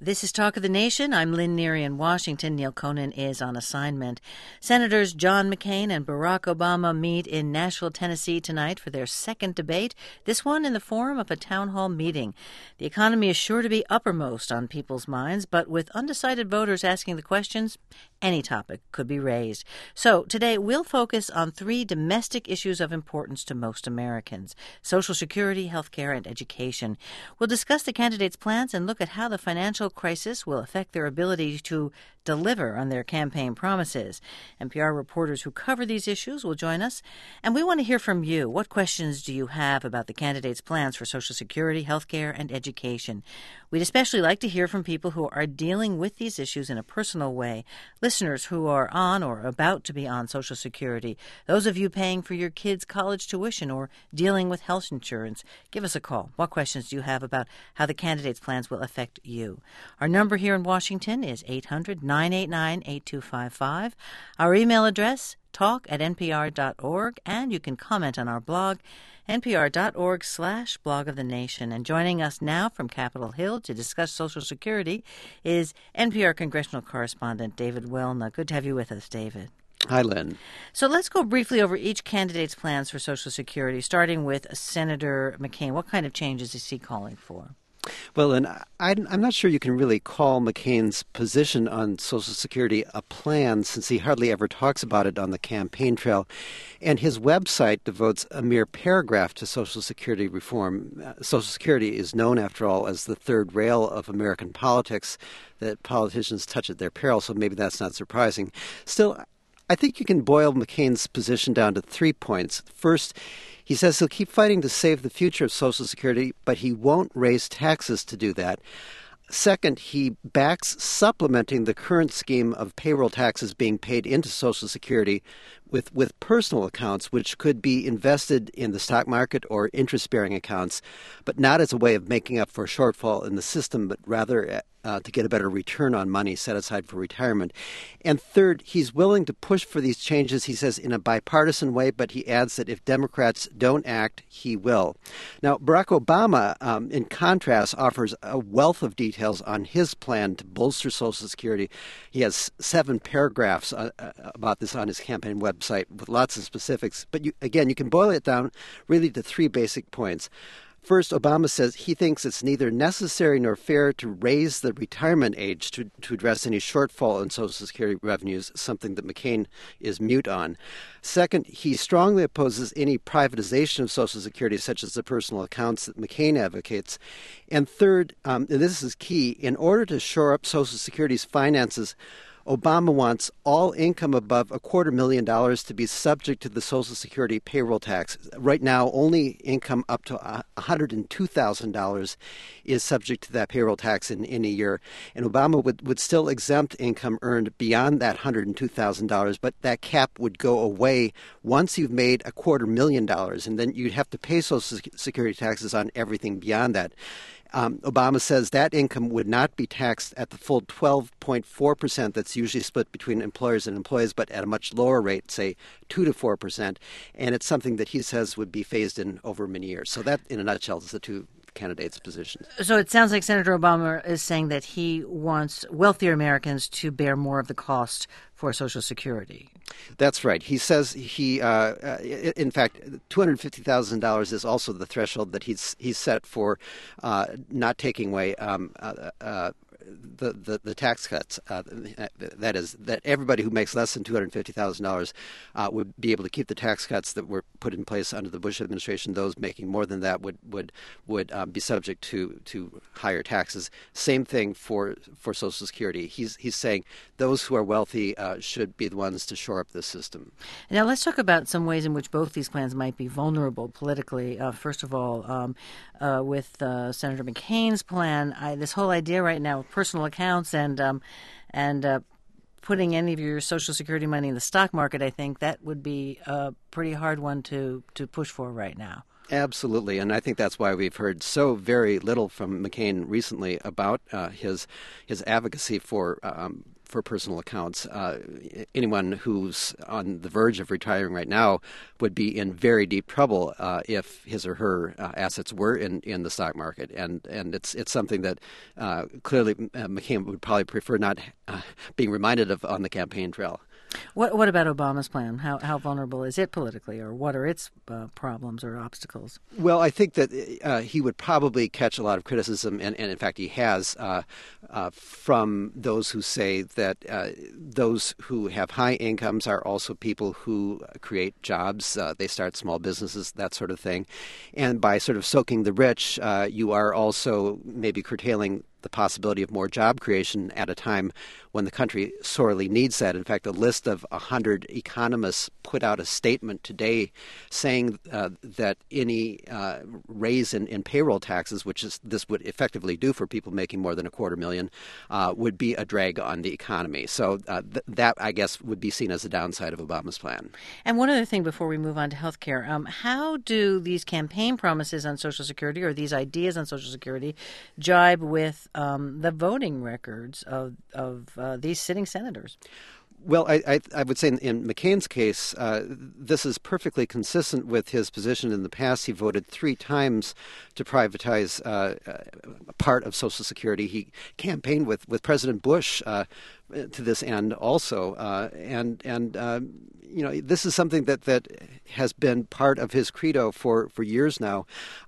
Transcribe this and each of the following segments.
This is Talk of the Nation. I'm Lynn Neary in Washington. Neil Conan is on assignment. Senators John McCain and Barack Obama meet in Nashville, Tennessee tonight for their second debate, this one in the form of a town hall meeting. The economy is sure to be uppermost on people's minds, but with undecided voters asking the questions, any topic could be raised. So today we'll focus on three domestic issues of importance to most Americans: Social Security, health care, and education. We'll discuss the candidates' plans and look at how the financial crisis will affect their ability to deliver on their campaign promises. NPR reporters who cover these issues will join us, and we want to hear from you. What questions do you have about the candidates' plans for Social Security, health care, and education? We'd especially like to hear from people who are dealing with these issues in a personal way, listeners who are on or about to be on Social Security, those of you paying for your kids' college tuition or dealing with health insurance. Give us a call. What questions do you have about how the candidates' plans will affect you? Our number here in Washington is 800-989-8255. Our email address, talk@npr.org, and you can comment on our blog, npr.org/blog of the nation. And joining us now from Capitol Hill to discuss Social Security is NPR congressional correspondent David Welna. Good to have you with us, David. Hi, Lynn. So let's go briefly over each candidate's plans for Social Security, starting with Senator McCain. What kind of changes is he calling for? Well, and I'm not sure you can really call McCain's position on Social Security a plan, since he hardly ever talks about it on the campaign trail. And his website devotes a mere paragraph to Social Security reform. Social Security is known, after all, as the third rail of American politics, that politicians touch at their peril, so maybe that's not surprising. Still, I think you can boil McCain's position down to 3 points. First, he says he'll keep fighting to save the future of Social Security, but he won't raise taxes to do that. Second, he backs supplementing the current scheme of payroll taxes being paid into Social Security with personal accounts, which could be invested in the stock market or interest-bearing accounts, but not as a way of making up for a shortfall in the system, but rather to get a better return on money set aside for retirement. And third, he's willing to push for these changes, he says, in a bipartisan way, but he adds that if Democrats don't act, he will. Now, Barack Obama, in contrast, offers a wealth of details on his plan to bolster Social Security. He has 7 paragraphs about this on his campaign website with lots of specifics. But you can boil it down really to 3 basic points. First, Obama says he thinks it's neither necessary nor fair to raise the retirement age to address any shortfall in Social Security revenues, something that McCain is mute on. Second, he strongly opposes any privatization of Social Security, such as the personal accounts that McCain advocates. And third, and this is key, in order to shore up Social Security's finances, Obama wants all income above $250,000 to be subject to the Social Security payroll tax. Right now, only income up to $102,000 is subject to that payroll tax in a year. And Obama would still exempt income earned beyond that $102,000, but that cap would go away once you've made $250,000, and then you'd have to pay Social Security taxes on everything beyond that. Obama says that income would not be taxed at the full 12.4% that's usually split between employers and employees, but at a much lower rate, say 2 to 4%. And it's something that he says would be phased in over many years. So that, in a nutshell, is the 2 candidates' positions. So it sounds like Senator Obama is saying that he wants wealthier Americans to bear more of the cost for Social Security. That's right. He says in fact, $250,000 is also the threshold that he's set for not taking away the tax cuts. That is, that everybody who makes less than $250,000 would be able to keep the tax cuts that were put in place under the Bush administration. Those making more than that would be subject to higher taxes. Same thing for Social Security. He's saying those who are wealthy should be the ones to shore up this system. Now let's talk about some ways in which both these plans might be vulnerable politically. First of all, with Senator McCain's plan, this whole idea right now of personal accounts and putting any of your Social Security money in the stock market, I think that would be a pretty hard one to push for right now. Absolutely, and I think that's why we've heard so very little from McCain recently about his advocacy for for personal accounts. Anyone who's on the verge of retiring right now would be in very deep trouble if his or her assets were in the stock market, and it's something that clearly McCain would probably prefer not being reminded of on the campaign trail. What about Obama's plan? How vulnerable is it politically, or what are its problems or obstacles? Well, I think that he would probably catch a lot of criticism, and in fact he has, from those who say that those who have high incomes are also people who create jobs. They start small businesses, that sort of thing. And by sort of soaking the rich, you are also maybe curtailing the possibility of more job creation at a time when the country sorely needs that. In fact, a list of 100 economists put out a statement today saying that any raise in payroll taxes, which is this would effectively do for people making more than $250,000, would be a drag on the economy. So that, I guess, would be seen as a downside of Obama's plan. And one other thing before we move on to health care, how do these campaign promises on Social Security or these ideas on Social Security jibe with the voting records of these sitting senators? Well, I would say in McCain's case, this is perfectly consistent with his position in the past. He voted 3 times to privatize part of Social Security. He campaigned with President Bush to this end also, this is something that has been part of his credo for years now.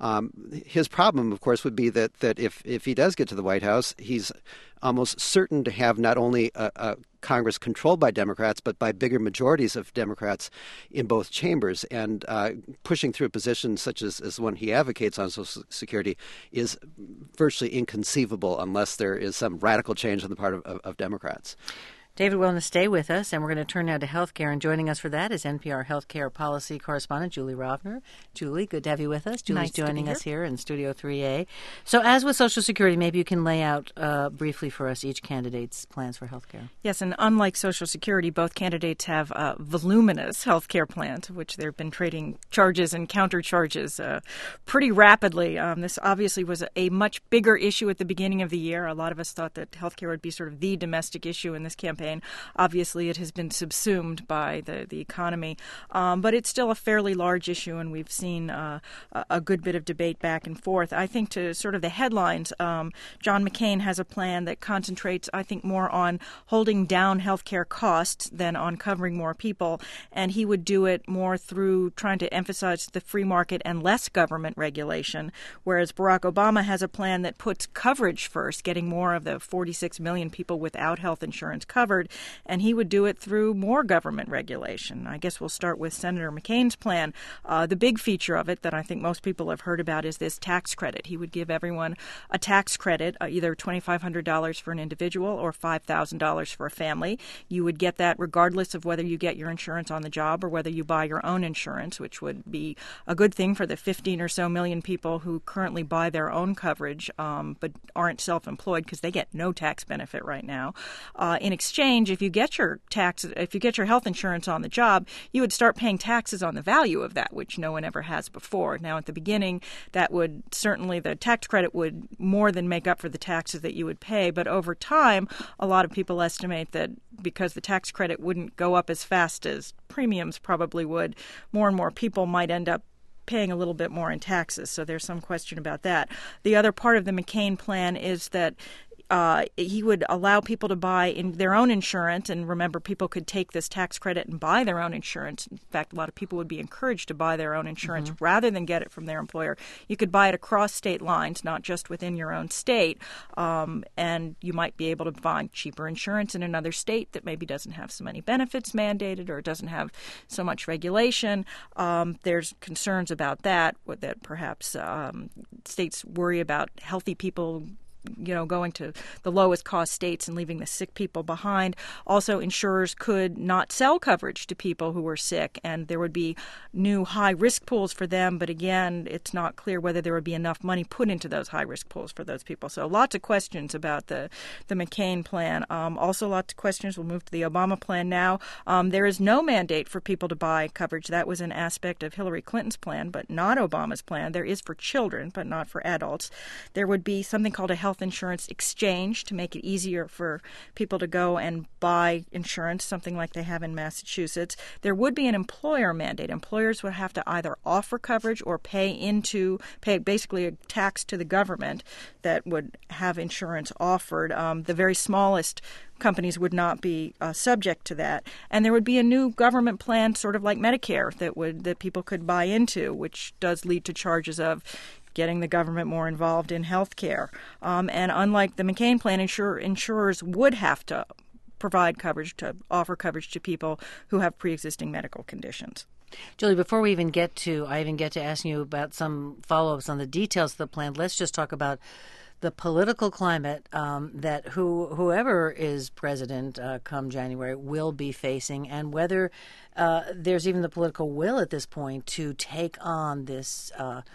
His problem, of course, would be that if he does get to the White House, he's almost certain to have not only a Congress controlled by Democrats, but by bigger majorities of Democrats in both chambers. And pushing through a position such as the one he advocates on Social Security is virtually inconceivable unless there is some radical change on the part of Democrats. David Wellness, stay with us, and we're going to turn now to healthcare. And joining us for that is NPR healthcare policy correspondent Julie Rovner. Julie, good to have you with us. Julie's joining us here in Studio 3A. So as with Social Security, maybe you can lay out briefly for us each candidate's plans for healthcare. Yes, and unlike Social Security, both candidates have voluminous healthcare plans, which they've been trading charges and countercharges pretty rapidly. This obviously was a much bigger issue at the beginning of the year. A lot of us thought that healthcare would be sort of the domestic issue in this campaign. Obviously, it has been subsumed by the economy, but it's still a fairly large issue, and we've seen a good bit of debate back and forth. I think to sort of the headlines, John McCain has a plan that concentrates, I think, more on holding down healthcare costs than on covering more people, and he would do it more through trying to emphasize the free market and less government regulation, whereas Barack Obama has a plan that puts coverage first, getting more of the 46 million people without health insurance covered, and he would do it through more government regulation. I guess we'll start with Senator McCain's plan. The big feature of it that I think most people have heard about is this tax credit. He would give everyone a tax credit, either $2,500 for an individual or $5,000 for a family. You would get that regardless of whether you get your insurance on the job or whether you buy your own insurance, which would be a good thing for the 15 or so million people who currently buy their own coverage but aren't self-employed because they get no tax benefit right now. In exchange, if you get your health insurance on the job, you would start paying taxes on the value of that, which no one ever has before. Now, at the beginning, the tax credit would more than make up for the taxes that you would pay. But over time, a lot of people estimate that because the tax credit wouldn't go up as fast as premiums probably would, more and more people might end up paying a little bit more in taxes. So there's some question about that. The other part of the McCain plan is that he would allow people to buy in their own insurance. And remember, people could take this tax credit and buy their own insurance. In fact, a lot of people would be encouraged to buy their own insurance rather than get it from their employer. You could buy it across state lines, not just within your own state. And you might be able to find cheaper insurance in another state that maybe doesn't have so many benefits mandated or doesn't have so much regulation. There's concerns about that perhaps states worry about healthy people going to the lowest cost states and leaving the sick people behind. Also, insurers could not sell coverage to people who were sick, and there would be new high-risk pools for them. But again, it's not clear whether there would be enough money put into those high-risk pools for those people. So lots of questions about the McCain plan. Also lots of questions. We'll move to the Obama plan now. There is no mandate for people to buy coverage. That was an aspect of Hillary Clinton's plan, but not Obama's plan. There is for children, but not for adults. There would be something called a health health insurance exchange to make it easier for people to go and buy insurance, something like they have in Massachusetts. There would be an employer mandate. Employers would have to either offer coverage or pay basically a tax to the government that would have insurance offered. The very smallest companies would not be subject to that, and there would be a new government plan, sort of like Medicare, that people could buy into, which does lead to charges of getting the government more involved in health care. And unlike the McCain plan, insurers would have to provide coverage, to offer coverage to people who have pre-existing medical conditions. Julie, before I even get to asking you about some follow-ups on the details of the plan, let's just talk about the political climate that whoever is president come January will be facing, and whether there's even the political will at this point to take on this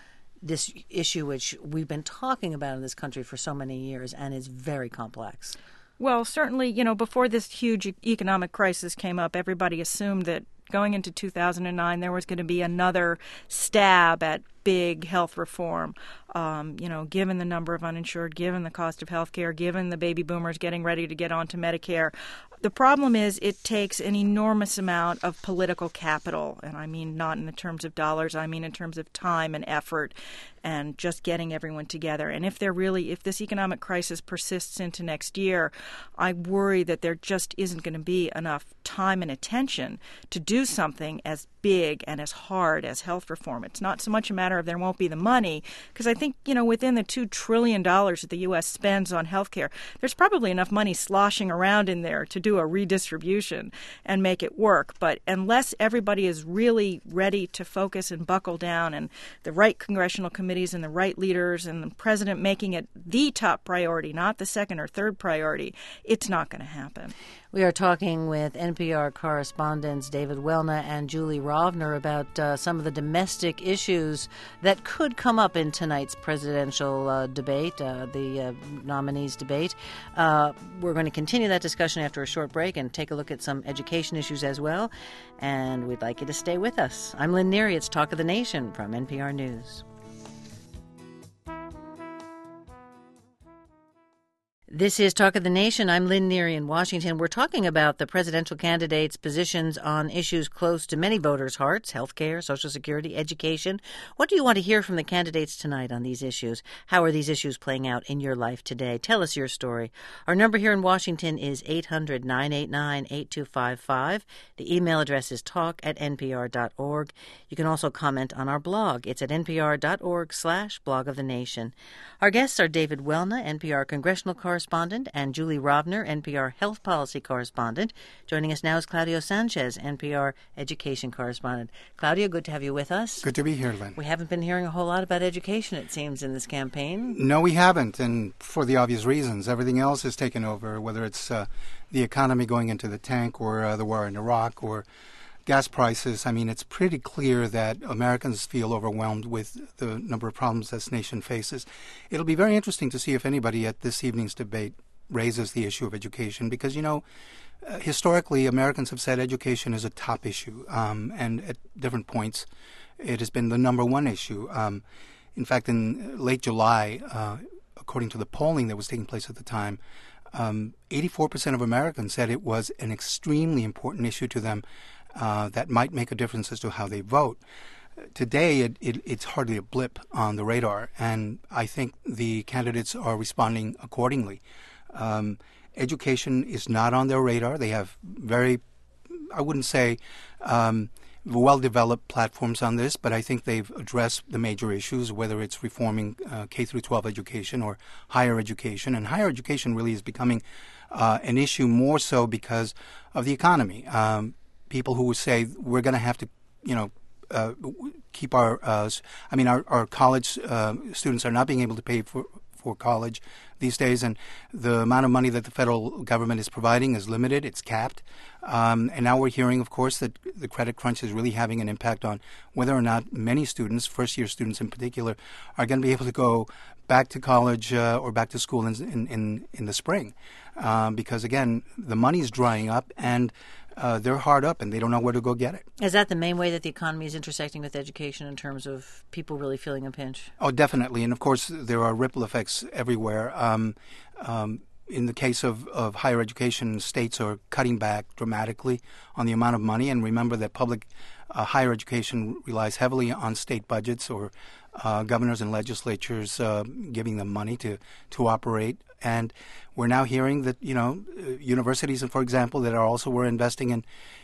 issue, which we've been talking about in this country for so many years and is very complex. Well, certainly, before this huge economic crisis came up, everybody assumed that going into 2009, there was going to be another stab at big health reform, given the number of uninsured, given the cost of health care, given the baby boomers getting ready to get onto Medicare. The problem is it takes an enormous amount of political capital, and I mean not in the terms of dollars, I mean in terms of time and effort and just getting everyone together. And if this economic crisis persists into next year, I worry that there just isn't going to be enough time and attention to do something as big and as hard as health reform. It's not so much a matter of there won't be the money, because I think, within the $2 trillion that the U.S. spends on health care, there's probably enough money sloshing around in there to do a redistribution and make it work. But unless everybody is really ready to focus and buckle down, and the right congressional committees and the right leaders and the president making it the top priority, not the second or third priority, it's not going to happen. We are talking with NPR correspondents David Welna and Julie Rovner about some of the domestic issues that could come up in tonight's presidential debate, the nominees' debate. We're going to continue that discussion after a short break and take a look at some education issues as well. And we'd like you to stay with us. I'm Lynn Neary. It's Talk of the Nation from NPR News. This is Talk of the Nation. I'm Lynn Neary in Washington. We're talking about the presidential candidates' positions on issues close to many voters' hearts: health care, Social Security, education. What do you want to hear from the candidates tonight on these issues? How are these issues playing out in your life today? Tell us your story. Our number here in Washington is 800-989-8255. The email address is talk@npr.org. You can also comment on our blog. It's at npr.org/blog of the nation. Our guests are David Welna, NPR congressional correspondent, and Julie Rovner, NPR health policy correspondent. Joining us now is Claudio Sanchez, NPR education correspondent. Claudio, good to have you with us. Good to be here, Lynn. We haven't been hearing a whole lot about education, it seems, in this campaign. No, we haven't, and for the obvious reasons. Everything else has taken over, whether it's the economy going into the tank or the war in Iraq or gas prices. I mean, it's pretty clear that Americans feel overwhelmed with the number of problems this nation faces. It'll be very interesting to see if anybody at this evening's debate raises the issue of education, because, historically, Americans have said education is a top issue, and at different points it has been the number one issue. In fact, in late July, according to the polling that was taking place at the time, 84% of Americans said it was an extremely important issue to them that might make a difference as to how they vote. Today, it's hardly a blip on the radar, and I think the candidates are responding accordingly. Education is not on their radar. They have very, I wouldn't say well-developed platforms on this, but I think they've addressed the major issues, whether it's reforming K-12 education or higher education. And higher education really is becoming an issue more so because of the economy. People who say we're going to have to, keep our college students are not being able to pay for college these days, and the amount of money that the federal government is providing is limited. It's capped. And now we're hearing, of course, that the credit crunch is really having an impact on whether or not many students, first-year students in particular, are going to be able to go back to college or back to school in the spring. Because, again, the money's drying up, and they're hard up and they don't know where to go get it. Is that the main way that the economy is intersecting with education in terms of people really feeling a pinch? Oh, definitely. And of course, there are ripple effects everywhere. In the case of higher education, states are cutting back dramatically on the amount of money. And remember that public higher education relies heavily on state budgets or governors and legislatures giving them money to operate. And we're now hearing that universities, for example, that are also were investing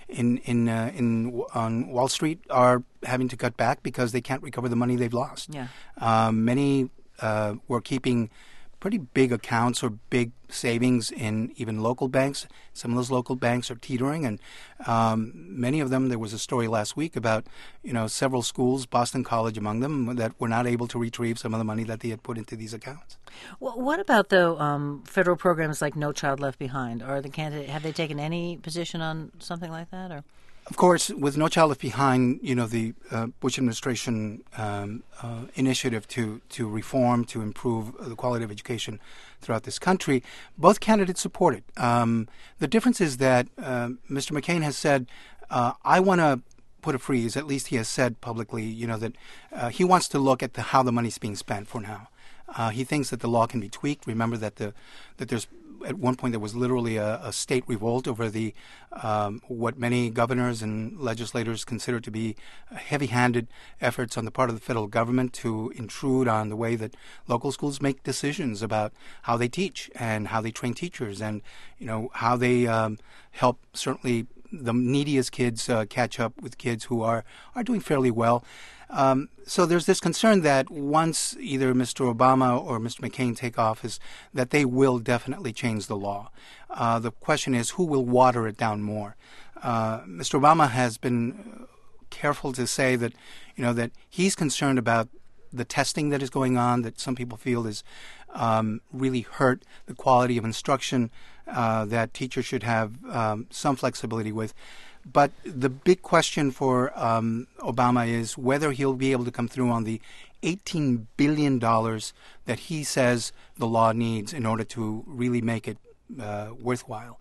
on Wall Street are having to cut back because they can't recover the money they've lost. Yeah. Many were keeping pretty big accounts or big savings in even local banks. Some of those local banks are teetering, and many of them, there was a story last week about, several schools, Boston College among them, that were not able to retrieve some of the money that they had put into these accounts. Well, what about, though, federal programs like No Child Left Behind? Have they taken any position on something like that? Or? Of course, with No Child Left Behind, the Bush administration initiative to reform, to improve the quality of education throughout this country, both candidates support it. The difference is that Mr. McCain has said, I want to put a freeze. At least he has said publicly, that he wants to look at how the money's being spent for now. He thinks that the law can be tweaked. Remember that there's at one point there was literally a state revolt over the what many governors and legislators consider to be heavy-handed efforts on the part of the federal government to intrude on the way that local schools make decisions about how they teach and how they train teachers and how they help certainly the neediest kids catch up with kids who are doing fairly well. So there's this concern that once either Mr. Obama or Mr. McCain take office, that they will definitely change the law. The question is, who will water it down more? Mr. Obama has been careful to say that, that he's concerned about the testing that is going on, that some people feel is really hurt the quality of instruction, that teachers should have some flexibility with. But the big question for Obama is whether he'll be able to come through on the $18 billion that he says the law needs in order to really make it worthwhile.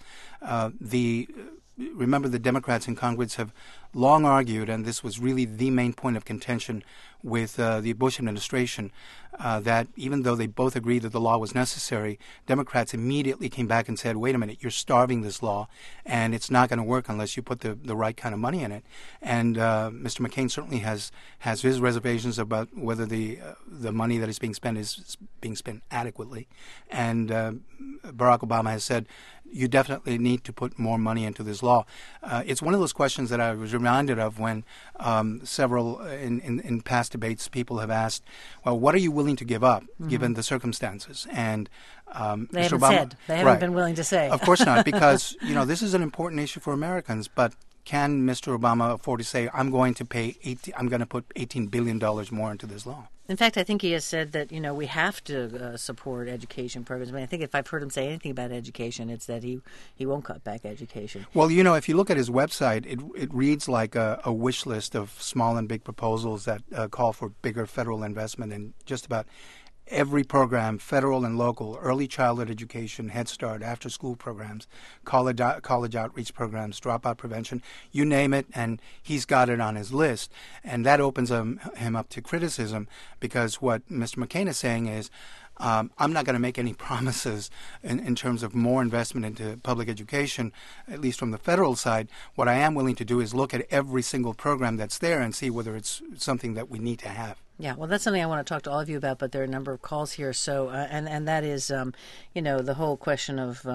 Remember, the Democrats in Congress have long argued, and this was really the main point of contention with the Bush administration, that even though they both agreed that the law was necessary, Democrats immediately came back and said, wait a minute, you're starving this law, and it's not going to work unless you put the right kind of money in it. And Mr. McCain certainly has his reservations about whether the money that is being spent is being spent adequately. And Barack Obama has said, you definitely need to put more money into this law. It's one of those questions that I was reminded of when several in past debates people have asked, well, what are you willing to give up given the circumstances? And they Mr. haven't Obama, said. They haven't been willing to say. Of course not, because this is an important issue for Americans. But can Mr. Obama afford to say, I'm going to put $18 billion more into this law? In fact, I think he has said that, we have to support education programs. I think if I've heard him say anything about education, it's that he won't cut back education. Well, if you look at his website, it reads like a wish list of small and big proposals that call for bigger federal investment in just about every program, federal and local, early childhood education, Head Start, after-school programs, college outreach programs, dropout prevention, you name it, and he's got it on his list. And that opens him up to criticism because what Mr. McCain is saying is, I'm not going to make any promises in terms of more investment into public education, at least from the federal side. What I am willing to do is look at every single program that's there and see whether it's something that we need to have. Yeah, well, that's something I want to talk to all of you about, but there are a number of calls here. So, and that is, the whole question of,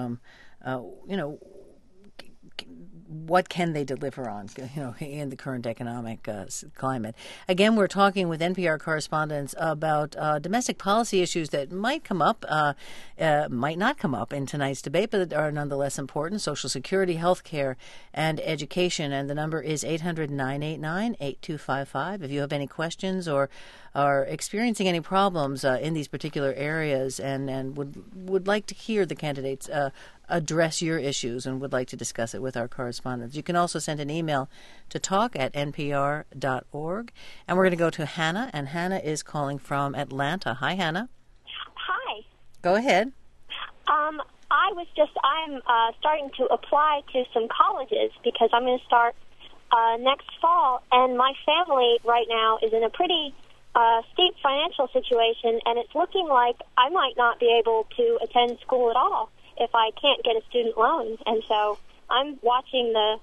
what can they deliver on, in the current economic climate? Again, we're talking with NPR correspondents about domestic policy issues that might come up, might not come up in tonight's debate, but are nonetheless important: Social Security, health care, and education. And the number is 800-989-8255. If you have any questions or are experiencing any problems in these particular areas and would like to hear the candidates address your issues and would like to discuss it with our correspondents, you can also send an email to talk@npr.org. And we're going to go to Hannah, and Hannah is calling from Atlanta. Hi, Hannah. Hi. Go ahead. I I'm starting to apply to some colleges because I'm going to start next fall, and my family right now is in a pretty steep financial situation, and it's looking like I might not be able to attend school at all if I can't get a student loan. And so I'm watching the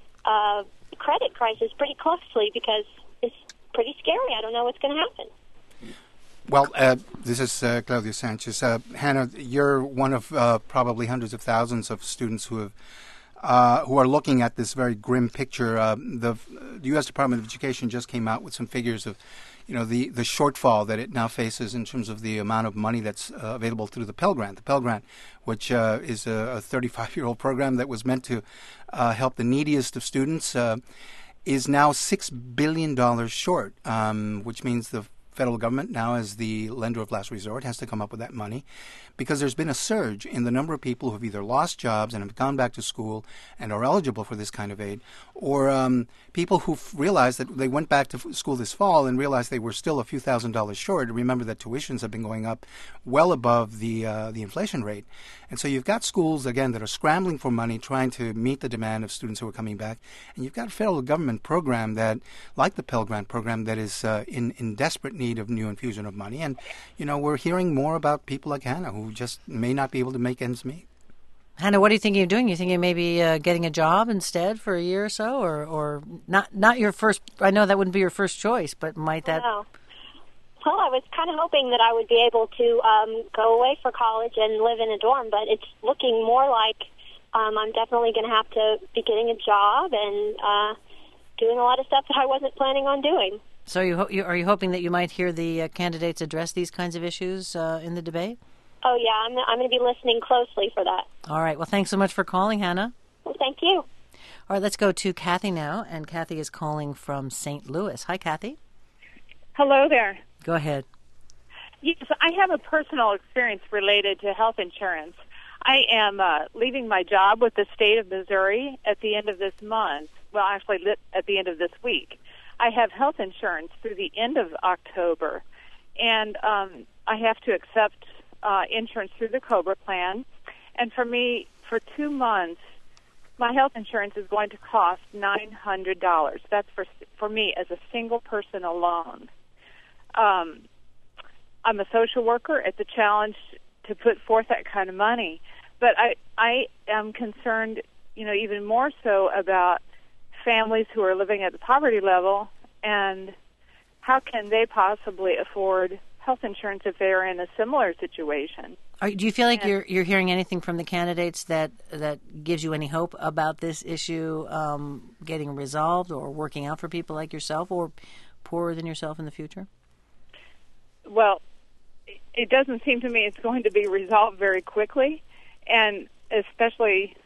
credit crisis pretty closely because it's pretty scary. I don't know what's going to happen. Well, this is Claudia Sanchez. Hannah, you're one of probably hundreds of thousands of students who are looking at this very grim picture. The U.S. Department of Education just came out with some figures of, the shortfall that it now faces in terms of the amount of money that's available through the Pell Grant. The Pell Grant, which is a 35-year-old program that was meant to help the neediest of students, is now $6 billion short, which means the federal government now, as the lender of last resort, has to come up with that money because there's been a surge in the number of people who have either lost jobs and have gone back to school and are eligible for this kind of aid, or people who've realized that they went back to school this fall and realized they were still a few $1,000s short. Remember that tuitions have been going up well above the inflation rate. And so you've got schools, again, that are scrambling for money, trying to meet the demand of students who are coming back. And you've got a federal government program that, like the Pell Grant program, that is in desperate need of new infusion of money. And, we're hearing more about people like Hannah who just may not be able to make ends meet. Hannah, what are you thinking of doing? You thinking maybe getting a job instead for a year or so, or not your first? I know that wouldn't be your first choice, but might that? No. Well, I was kind of hoping that I would be able to go away for college and live in a dorm, but it's looking more like I'm definitely going to have to be getting a job and doing a lot of stuff that I wasn't planning on doing. So are you hoping that you might hear the candidates address these kinds of issues in the debate? Oh, yeah, I'm going to be listening closely for that. All right. Well, thanks so much for calling, Hannah. Well, thank you. All right, let's go to Kathy now, and Kathy is calling from St. Louis. Hi, Kathy. Hello there. Go ahead. Yes, I have a personal experience related to health insurance. I am leaving my job with the state of Missouri at the end of this month. Well, actually, at the end of this week. I have health insurance through the end of October, and I have to accept insurance through the COBRA plan. And for me, for 2 months, my health insurance is going to cost $900. That's for me as a single person alone. I'm a social worker. It's a challenge to put forth that kind of money. But I am concerned, even more so about families who are living at the poverty level, and how can they possibly afford health insurance if they are in a similar situation? Do you feel like you're hearing anything from the candidates that gives you any hope about this issue getting resolved or working out for people like yourself or poorer than yourself in the future? Well, it doesn't seem to me it's going to be resolved very quickly, and especially,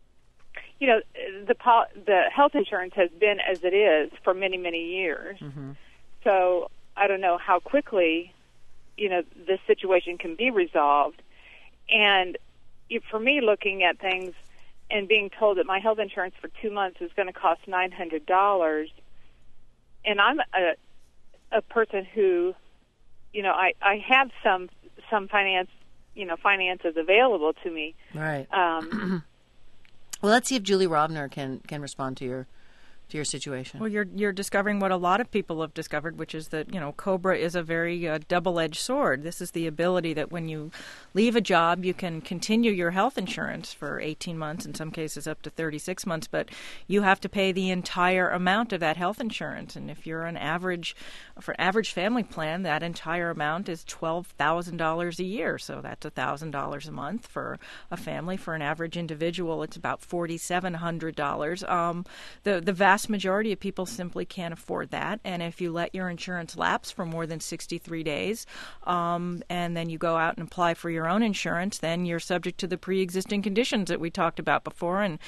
the health insurance has been as it is for many, many years. Mm-hmm. So I don't know how quickly, this situation can be resolved. And for me, looking at things and being told that my health insurance for 2 months is going to cost $900, and I'm a person who, I have some finances available to me. Right. Well, let's see if Julie Rovner can respond to your situation. Well, you're discovering what a lot of people have discovered, which is that, COBRA is a very double-edged sword. This is the ability that when you leave a job, you can continue your health insurance for 18 months, in some cases up to 36 months, but you have to pay the entire amount of that health insurance. And if you're for an average family plan, that entire amount is $12,000 a year. So that's $1,000 a month for a family. For an average individual, it's about $4,700. The vast majority of people simply can't afford that. And if you let your insurance lapse for more than 63 days, and then you go out and apply for your own insurance, then you're subject to the pre-existing conditions that we talked about before. And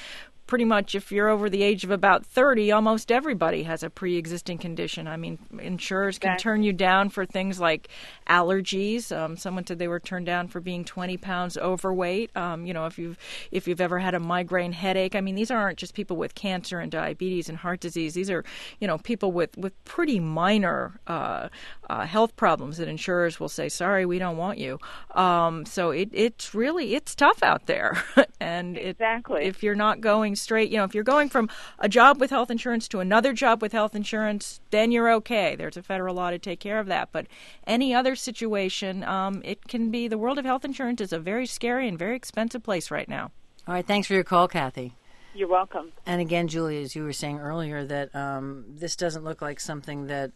pretty much if you're over the age of about 30, almost everybody has a pre-existing condition. I mean, insurers can turn you down for things like allergies. Someone said they were turned down for being 20 pounds overweight. If you've ever had a migraine headache, I mean, these aren't just people with cancer and diabetes and heart disease. These are, people with pretty minor health problems that insurers will say, sorry, we don't want you. So it's tough out there. And exactly. If you're not going straight, if you're going from a job with health insurance to another job with health insurance, then you're okay. There's a federal law to take care of that. But any other situation, it can be, the world of health insurance is a very scary and very expensive place right now. All right. Thanks for your call, Kathy. You're welcome. And again, Julie, as you were saying earlier, that this doesn't look like something that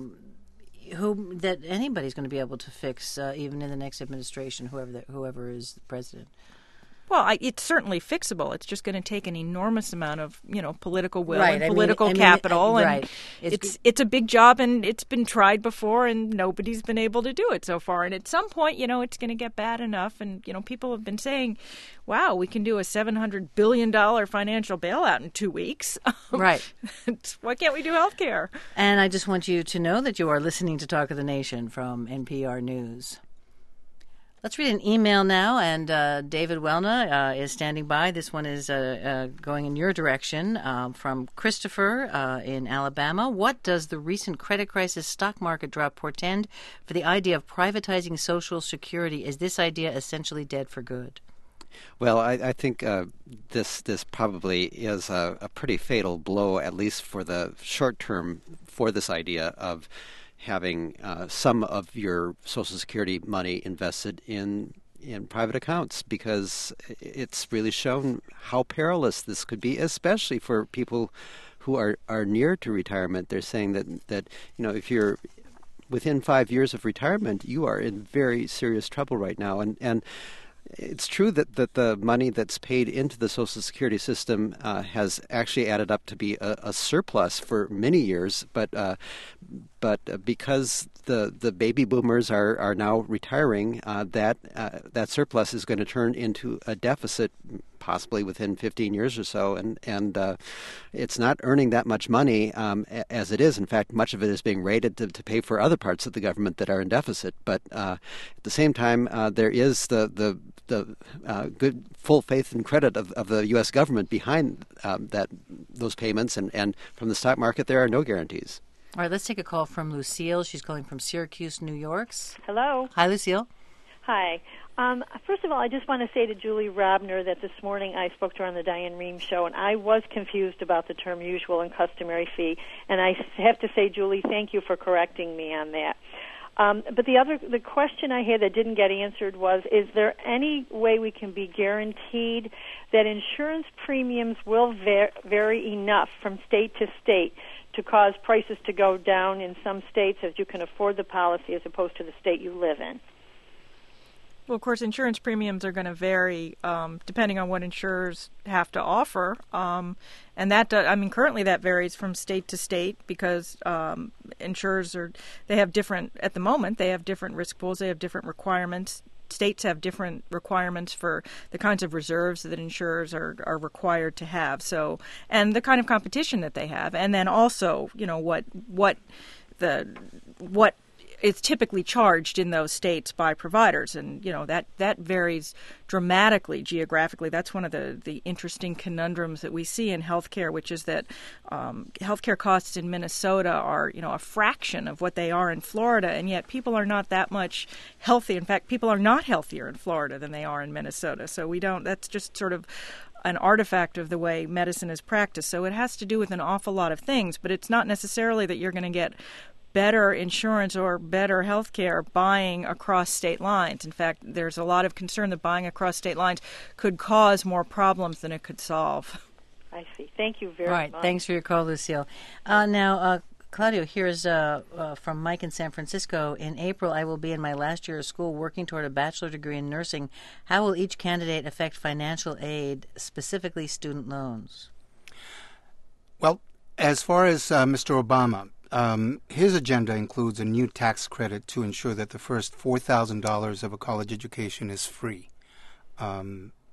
that anybody's going to be able to fix, even in the next administration, whoever is the president. Well, it's certainly fixable. It's just going to take an enormous amount of, political will right. and political capital. Right. And it's a big job, and it's been tried before, and nobody's been able to do it so far. And at some point, it's going to get bad enough. And, people have been saying, wow, we can do a $700 billion financial bailout in 2 weeks. Right. Why can't we do health care? And I just want you to know that you are listening to Talk of the Nation from NPR News. Let's read an email now, and David Welna is standing by. This one is going in your direction from Christopher in Alabama. What does the recent credit crisis stock market drop portend for the idea of privatizing Social Security? Is this idea essentially dead for good? Well, I think this probably is a pretty fatal blow, at least for the short term, for this idea of having some of your Social Security money invested in private accounts, because it's really shown how perilous this could be, especially for people who are near to retirement. They're saying that if you're within 5 years of retirement, you are in very serious trouble right now. And it's true that the money that's paid into the Social Security system has actually added up to be a surplus for many years, but because the baby boomers are now retiring, that surplus is going to turn into a deficit possibly within 15 years or so, and it's not earning that much money as it is. In fact, much of it is being rated to pay for other parts of the government that are in deficit. But at the same time, there is the good full faith and credit of the U.S. government behind those payments, and from the stock market, there are no guarantees. All right, let's take a call from Lucille. She's calling from Syracuse, New York. Hello. Hi, Lucille. Hi. First of all, I just want to say to Julie Rabner that this morning I spoke to her on the Diane Rehm show, and I was confused about the term usual and customary fee. And I have to say, Julie, thank you for correcting me on that. But the question I had that didn't get answered was, is there any way we can be guaranteed that insurance premiums will vary enough from state to state to cause prices to go down in some states as you can afford the policy as opposed to the state you live in? Well, of course, insurance premiums are going to vary depending on what insurers have to offer. And that, currently that varies from state to state because insurers they have different risk pools, they have different requirements. States have different requirements for the kinds of reserves that insurers are required to have. So, and the kind of competition that they have, and then also, what is typically charged in those states by providers, and that varies dramatically geographically. That's one of the interesting conundrums that we see in healthcare, which is that healthcare costs in Minnesota are a fraction of what they are in Florida, and yet people are not that much healthy. In fact, people are not healthier in Florida than they are in Minnesota. So that's just sort of an artifact of the way medicine is practiced. So it has to do with an awful lot of things, but it's not necessarily that you're going to get better insurance or better health care buying across state lines. In fact, there's a lot of concern that buying across state lines could cause more problems than it could solve. I see. Thank you very much. All right. Thanks for your call, Lucille. Now, Claudio, here's from Mike in San Francisco. In April, I will be in my last year of school working toward a bachelor degree in nursing. How will each candidate affect financial aid, specifically student loans? Well, as far as Mr. Obama, his agenda includes a new tax credit to ensure that the first $4,000 of a college education is free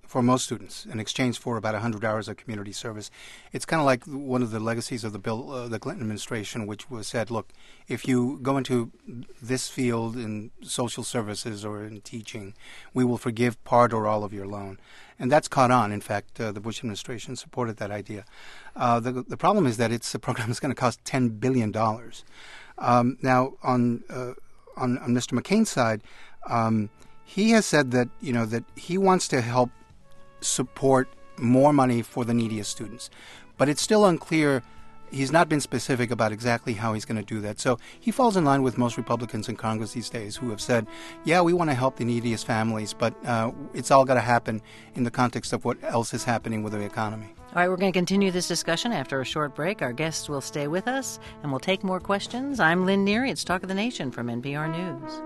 for most students in exchange for about 100 hours of community service. It's kind of like one of the legacies of the the Clinton administration, which was said, look, if you go into this field in social services or in teaching, we will forgive part or all of your loan. And that's caught on. In fact, the Bush administration supported that idea. The problem is that it's a program that's going to cost $10 billion. Now, on Mr. McCain's side, he has said that that he wants to help support more money for the neediest students, but it's still unclear. He's not been specific about exactly how he's going to do that. So he falls in line with most Republicans in Congress these days who have said, yeah, we want to help the neediest families, but it's all got to happen in the context of what else is happening with the economy. All right, we're going to continue this discussion after a short break. Our guests will stay with us, and we'll take more questions. I'm Lynn Neary. It's Talk of the Nation from NPR News.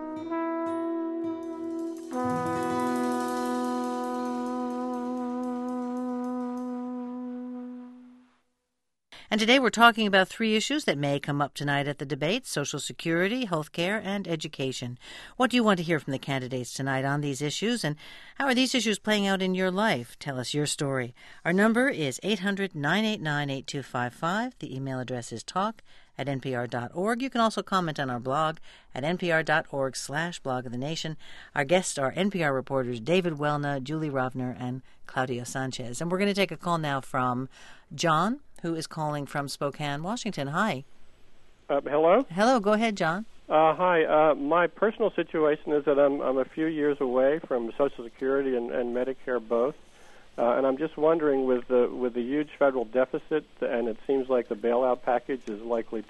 And today we're talking about three issues that may come up tonight at the debate: Social Security, health care, and education. What do you want to hear from the candidates tonight on these issues, and how are these issues playing out in your life? Tell us your story. Our number is 800-989-8255. The email address is talk@npr.org. You can also comment on our blog at npr.org/blog of the nation. Our guests are NPR reporters David Welna, Julie Rovner, and Claudio Sanchez. And we're going to take a call now from John, who is calling from Spokane, Washington. Hi. Hello? Hello. Go ahead, John. Hi. My personal situation is that I'm a few years away from Social Security and Medicare both. And I'm just wondering, with the huge federal deficit, and it seems like the bailout package is likely,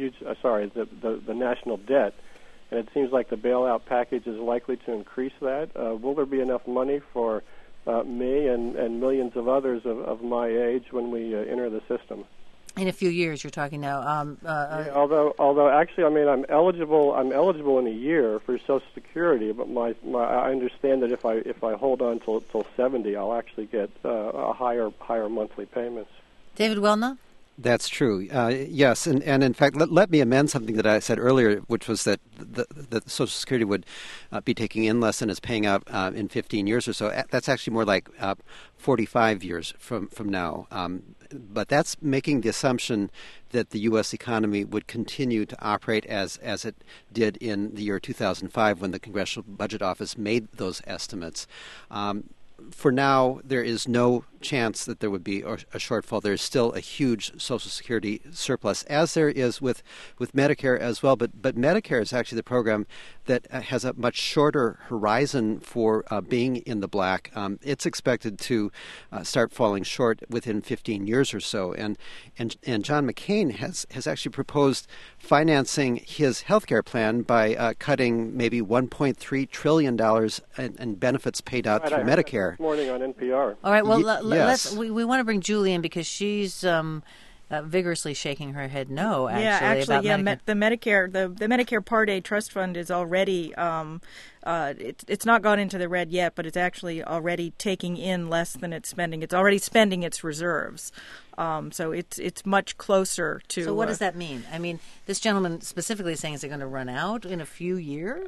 the national debt, and it seems like the bailout package is likely to increase that. Will there be enough money for me and millions of others of my age when we enter the system? In a few years, you're talking now. Yeah, although actually, I mean, I'm eligible in a year for Social Security, but I understand that if I hold on till 70, I'll actually get a higher monthly payments. David Welna? That's true. Yes, and in fact, let me amend something that I said earlier, which was that the Social Security would be taking in less than it's paying out in 15 years or so. That's actually more like 45 years from now. But that's making the assumption that the U.S. economy would continue to operate as it did in the year 2005 when the Congressional Budget Office made those estimates. For now, there is no chance that there would be a shortfall. There is still a huge Social Security surplus, as there is with Medicare as well. But Medicare is actually the program that has a much shorter horizon for being in the black. It's expected to start falling short within 15 years or so. And John McCain has actually proposed financing his health care plan by cutting maybe $1.3 trillion in benefits paid out through Medicare. This morning on NPR. All right. Well, yes. we want to bring Julie in because she's vigorously shaking her head no. The Medicare Part A trust fund is already it's not gone into the red yet, but it's actually already taking in less than it's spending. It's already spending its reserves. So it's much closer to. So what does that mean? I mean, this gentleman specifically is saying, is it going to run out in a few years?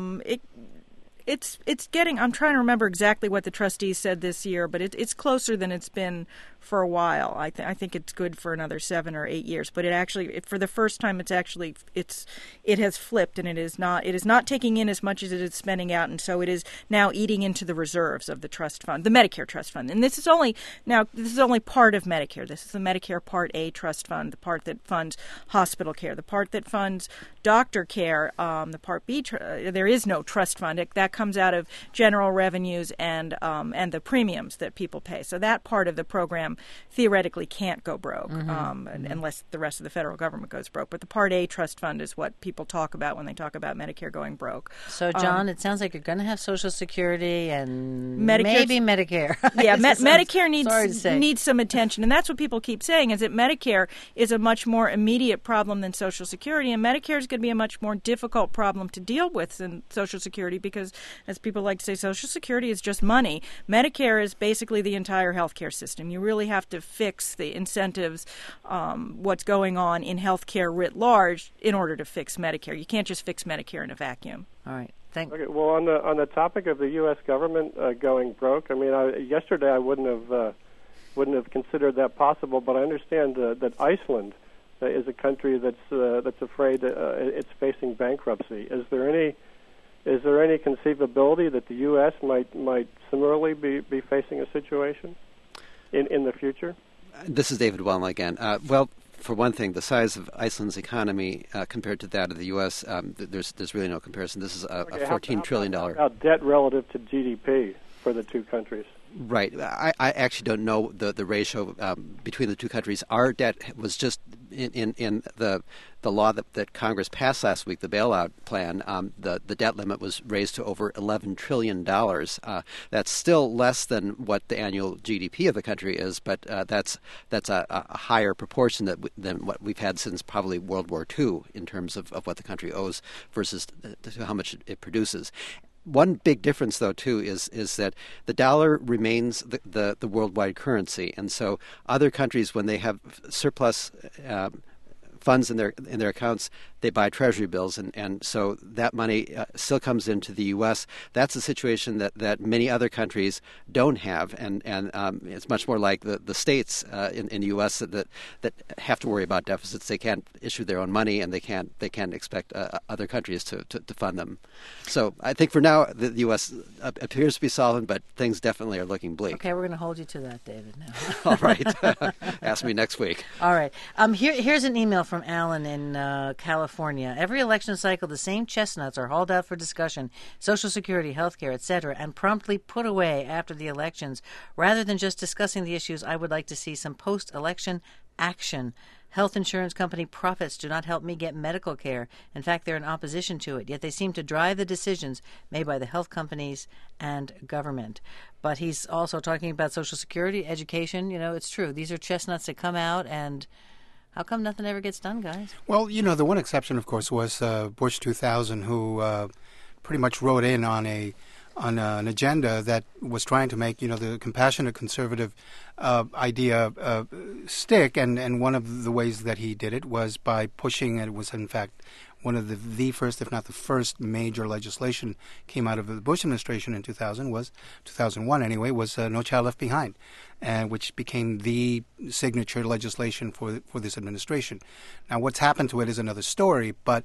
It's getting. I'm trying to remember exactly what the trustees said this year, but it's closer than it's been for a while. I think it's good for another 7 or 8 years. But for the first time, it has flipped, and it is not taking in as much as it is spending out, and so it is now eating into the reserves of the trust fund, the Medicare trust fund. And this is only part of Medicare. This is the Medicare Part A trust fund, the part that funds hospital care, the part that funds doctor care. The Part B, there is no trust fund. That comes out of general revenues and the premiums that people pay. So that part of the program theoretically can't go broke unless the rest of the federal government goes broke. But the Part A trust fund is what people talk about when they talk about Medicare going broke. So, John, it sounds like you're going to have Social Security and maybe Medicare. Yeah, Medicare needs some attention. And that's what people keep saying, is that Medicare is a much more immediate problem than Social Security. And Medicare is going to be a much more difficult problem to deal with than Social Security because, as people like to say, Social Security is just money. Medicare is basically the entire healthcare system. You really have to fix the incentives, what's going on in healthcare writ large, in order to fix Medicare. You can't just fix Medicare in a vacuum. All right. Okay. Well, on the topic of the U.S. government going broke, I mean, yesterday I wouldn't have considered that possible, but I understand that Iceland is a country that's afraid it's facing bankruptcy. Is there any conceivability that the U.S. might similarly be facing a situation in the future? This is David Wellman again. Well, for one thing, the size of Iceland's economy compared to that of the U.S., there's really no comparison. This is a $14 trillion. How debt relative to GDP for the two countries? Right. I actually don't know the ratio between the two countries. Our debt was just in the law that Congress passed last week, the bailout plan. The debt limit was raised to over $11 trillion. That's still less than what the annual GDP of the country is, but that's a higher proportion than what we've had since probably World War II in terms of what the country owes versus how much it produces. One big difference, though, too, is that the dollar remains the worldwide currency, and so other countries, when they have surplus funds in their accounts, they buy treasury bills, and so that money still comes into the U.S. That's a situation that many other countries don't have, and it's much more like the states in the U.S. that have to worry about deficits. They can't issue their own money, and they can't expect other countries to fund them. So I think for now the U.S. appears to be solvent, but things definitely are looking bleak. Okay, we're going to hold you to that, David. Now. All right. Ask me next week. All right. Here's an email from Alan in California. Every election cycle, the same chestnuts are hauled out for discussion, Social Security, healthcare, etc., and promptly put away after the elections. Rather than just discussing the issues, I would like to see some post-election action. Health insurance company profits do not help me get medical care. In fact, they're in opposition to it, yet they seem to drive the decisions made by the health companies and government. But he's also talking about Social Security, education. You know, it's true. These are chestnuts that come out, and how come nothing ever gets done, guys? Well, the one exception, of course, was Bush 2000, who pretty much wrote in on an agenda that was trying to make, the compassionate conservative idea stick. And one of the ways that he did it was by pushing, it was in fact one of the first, if not the first, major legislation came out of the Bush administration in 2001 anyway, was No Child Left Behind, which became the signature legislation for this administration. Now, what's happened to it is another story, but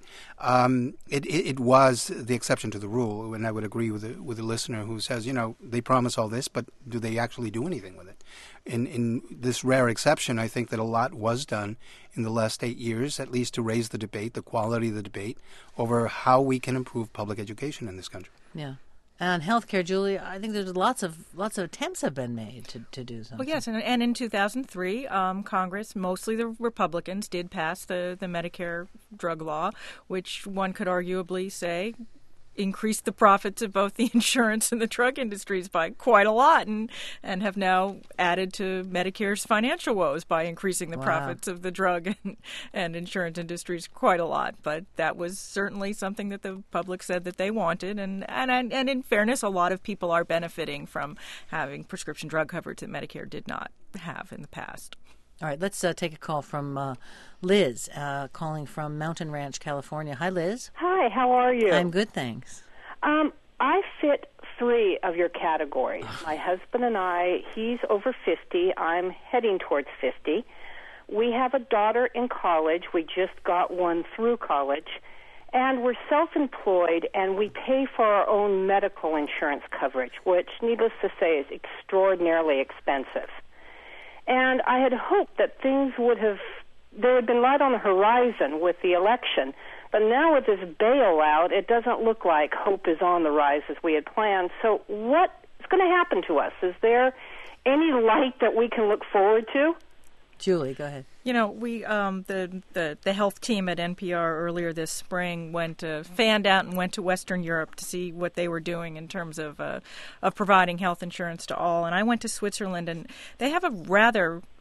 it was the exception to the rule, and I would agree with the listener who says, they promise all this, but do they actually do anything with it? In this rare exception, I think that a lot was done in the last 8 years, at least to raise the debate, the quality of the debate, over how we can improve public education in this country. Yeah. And on healthcare, Julie, I think there's lots of attempts have been made to do something. Well, yes, and in 2003, Congress, mostly the Republicans, did pass the Medicare drug law, which one could arguably say increased the profits of both the insurance and the drug industries by quite a lot, and have now added to Medicare's financial woes by increasing the profits of the drug and insurance industries quite a lot. But that was certainly something that the public said that they wanted, and in fairness, a lot of people are benefiting from having prescription drug coverage that Medicare did not have in the past. All right, let's take a call from Liz, calling from Mountain Ranch, California. Hi, Liz. Hi, how are you? I'm good, thanks. I fit 3 of your categories. My husband and I, he's over 50. I'm heading towards 50. We have a daughter in college. We just got one through college. And we're self-employed, and we pay for our own medical insurance coverage, which, needless to say, is extraordinarily expensive. And I had hoped that there had been light on the horizon with the election. But now with this bailout, it doesn't look like hope is on the rise as we had planned. So what's going to happen to us? Is there any light that we can look forward to? Julie, go ahead. We the health team at NPR earlier this spring fanned out and went to Western Europe to see what they were doing in terms of providing health insurance to all. And I went to Switzerland, and they have a rather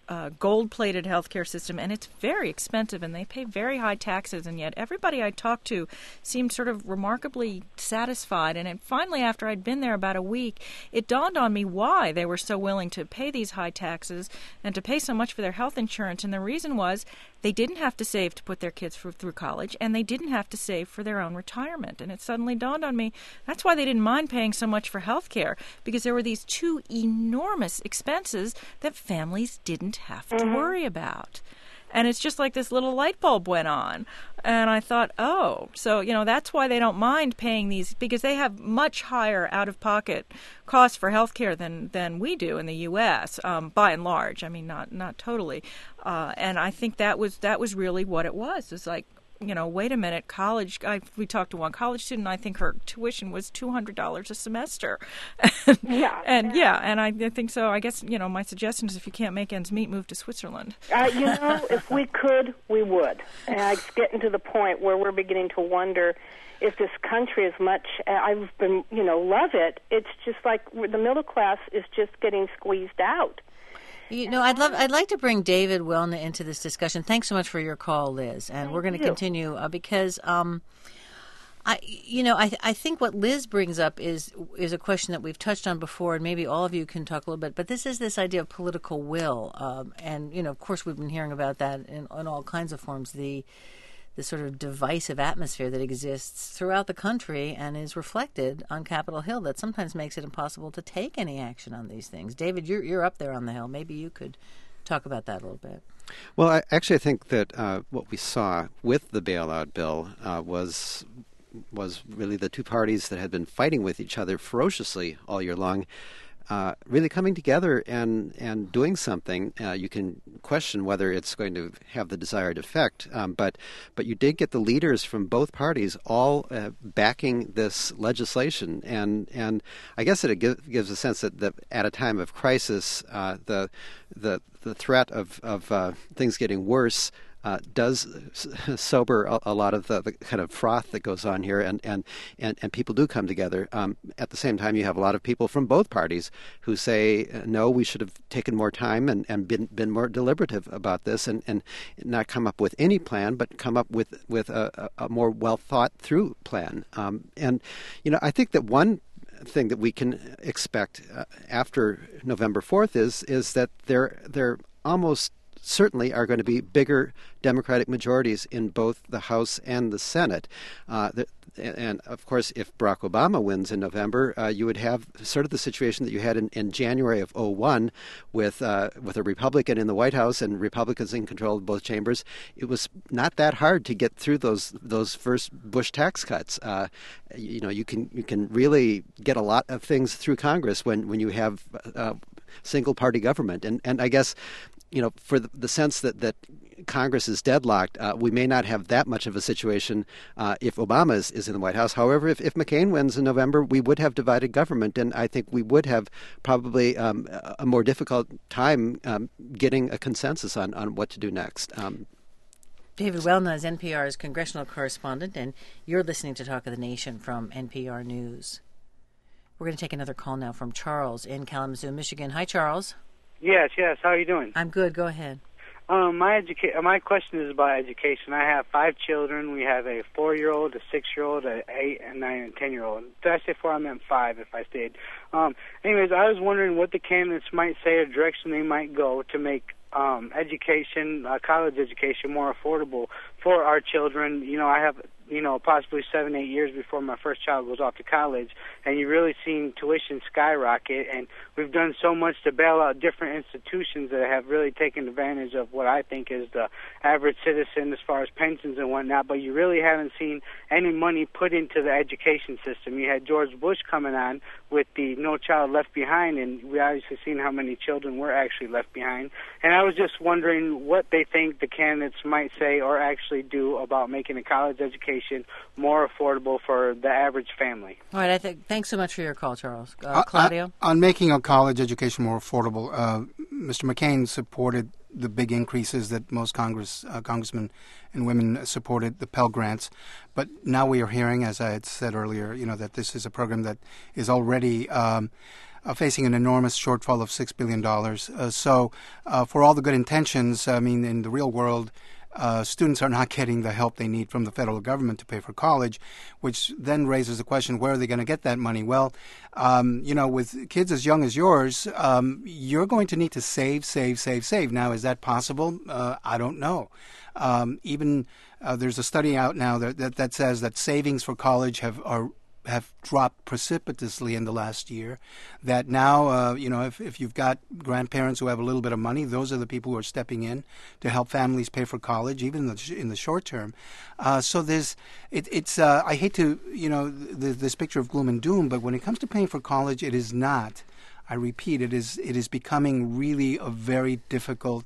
gold-plated healthcare system, and it's very expensive, and they pay very high taxes, and yet everybody I talked to seemed sort of remarkably satisfied. And finally, after I'd been there about a week, it dawned on me why they were so willing to pay these high taxes and to pay so much for their health insurance. And the reason was they didn't have to save to put their kids through college, and they didn't have to save for their own retirement. And it suddenly dawned on me that's why they didn't mind paying so much for health care, because there were these two enormous expenses that families didn't have to worry about. And it's just like this little light bulb went on. And I thought, oh, so, that's why they don't mind paying these, because they have much higher out-of-pocket costs for health care than we do in the U.S., by and large. I mean, not totally. And I think that was really what it was. It's like, wait a minute, college, we talked to one college student, I think her tuition was $200 a semester. And I think so. I guess, my suggestion is if you can't make ends meet, move to Switzerland. If we could, we would. And it's getting to the point where we're beginning to wonder if this country, as much I've been, love it, it's just like the middle class is just getting squeezed out. I'd like to bring David Welna into this discussion. Thanks so much for your call, Liz, and we're going to continue because I think what Liz brings up is a question that we've touched on before, and maybe all of you can talk a little bit. But this is this idea of political will, and of course, we've been hearing about that in all kinds of forms. The sort of divisive atmosphere that exists throughout the country and is reflected on Capitol Hill that sometimes makes it impossible to take any action on these things. David, you're up there on the Hill. Maybe you could talk about that a little bit. Well, I think that what we saw with the bailout bill was really the two parties that had been fighting with each other ferociously all year long, really coming together and doing something. You can question whether it's going to have the desired effect, but you did get the leaders from both parties all backing this legislation, and I guess it gives a sense that at a time of crisis, the threat of things getting worse does sober a lot of the kind of froth that goes on here, and people do come together. At the same time, you have a lot of people from both parties who say, no, we should have taken more time and been more deliberative about this, and not come up with any plan, but come up with a more well thought through plan. I think that one thing that we can expect after November 4th is that there almost certainly are going to be bigger Democratic majorities in both the House and the Senate. And, of course, if Barack Obama wins in November, you would have sort of the situation that you had in January of 2001 with a Republican in the White House and Republicans in control of both chambers. It was not that hard to get through those first Bush tax cuts. You can really get a lot of things through Congress when you have single-party government. And I guess, for the sense that Congress is deadlocked, we may not have that much of a situation if Obama is in the White House. However, if McCain wins in November, we would have divided government, and I think we would have probably a more difficult time getting a consensus on what to do next. David Welna is NPR's congressional correspondent, and you're listening to Talk of the Nation from NPR News. We're going to take another call now from Charles in Kalamazoo, Michigan. Hi, Charles. Yes. How are you doing? I'm good. Go ahead. My question is about education. I have 5 children. We have a 4-year-old, a 6-year-old, an 8, and 9, and 10-year-old. Did I say 4? I meant 5 if I stayed. Anyways, I was wondering what the candidates might say or direction they might go to make education, college education, more affordable for our children. I have possibly 7-8 years before my first child goes off to college, and you're really seeing tuition skyrocket, and we've done so much to bail out different institutions that have really taken advantage of what I think is the average citizen as far as pensions and whatnot, but you really haven't seen any money put into the education system. You had George Bush coming on with the No Child Left Behind, and we obviously seen how many children were actually left behind, and I was just wondering what they think the candidates might say or actually do about making a college education more affordable for the average family. All right. Thanks so much for your call, Charles. Claudio? On making a college education more affordable, Mr. McCain supported the big increases that most congressmen and women supported, the Pell Grants. But now we are hearing, as I had said earlier, that this is a program that is already facing an enormous shortfall of $6 billion. So for all the good intentions, I mean, in the real world, students are not getting the help they need from the federal government to pay for college, which then raises the question, where are they going to get that money? Well, with kids as young as yours, you're going to need to save. Now, is that possible? I don't know. There's a study out now that says that savings for college have dropped precipitously in the last year. That now, if you've got grandparents who have a little bit of money, those are the people who are stepping in to help families pay for college, even in the short term. So I hate to, this picture of gloom and doom, but when it comes to paying for college, it is not. I repeat, it is becoming really a very difficult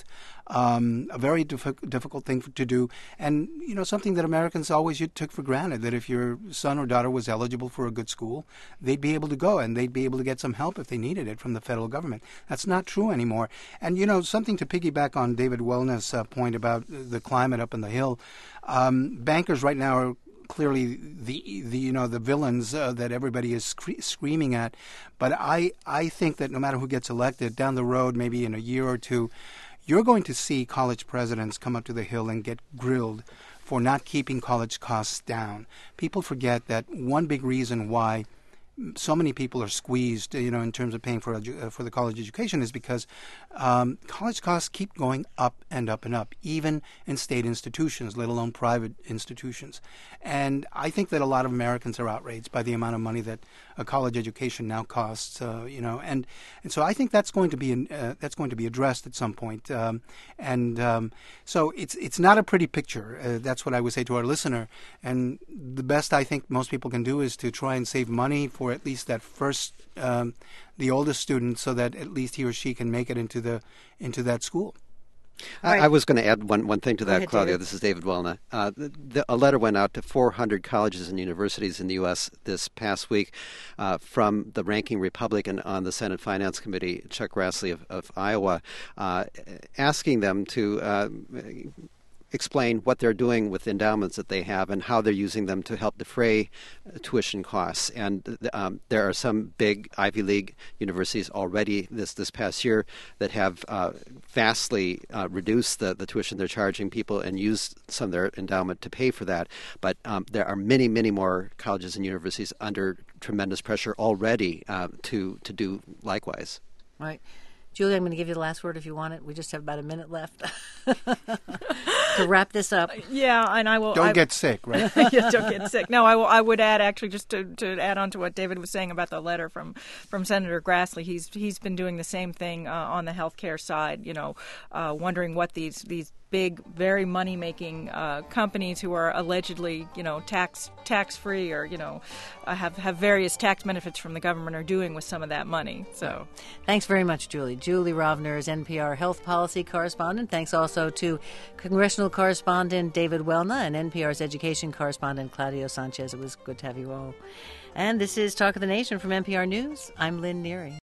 thing to do, and something that Americans always took for granted, that if your son or daughter was eligible for a good school, they'd be able to go and they'd be able to get some help if they needed it from the federal government. That's not true anymore. And something to piggyback on David Wellness' point about the climate up in the Hill, bankers right now are clearly the villains that everybody is screaming at. But I think that no matter who gets elected, down the road, maybe in a year or two, you're going to see college presidents come up to the Hill and get grilled for not keeping college costs down. People forget that one big reason why so many people are squeezed, in terms of paying for the college education is because college costs keep going up and up and up, even in state institutions, let alone private institutions. And I think that a lot of Americans are outraged by the amount of money that a college education now costs, and so I think that's going to be addressed at some point. So it's not a pretty picture. That's what I would say to our listener. And the best I think most people can do is to try and save money for at least that first, the oldest student, so that at least he or she can make it into that school. Right. I was going to add one thing to that, ahead, Claudia. David. This is David Wellna. A letter went out to 400 colleges and universities in the U.S. this past week from the ranking Republican on the Senate Finance Committee, Chuck Grassley of Iowa, asking them to explain what they're doing with endowments that they have and how they're using them to help defray tuition costs. And there are some big Ivy League universities already this past year that have vastly reduced the tuition they're charging people and used some of their endowment to pay for that. But there are many, many more colleges and universities under tremendous pressure already to do likewise. Right. Julie, I'm going to give you the last word if you want it. We just have about a minute left to wrap this up. Yeah, and I will. Don't get sick, right? Yeah, don't get sick. No, I would add, actually, just to add on to what David was saying about the letter from Senator Grassley. He's been doing the same thing on the healthcare side. Wondering what these big, very money-making companies who are allegedly, tax-free or, have various tax benefits from the government are doing with some of that money. So, thanks very much, Julie. Julie Rovner is NPR health policy correspondent. Thanks also to congressional correspondent David Wellna and NPR's education correspondent Claudio Sanchez. It was good to have you all. And this is Talk of the Nation from NPR News. I'm Lynn Neary.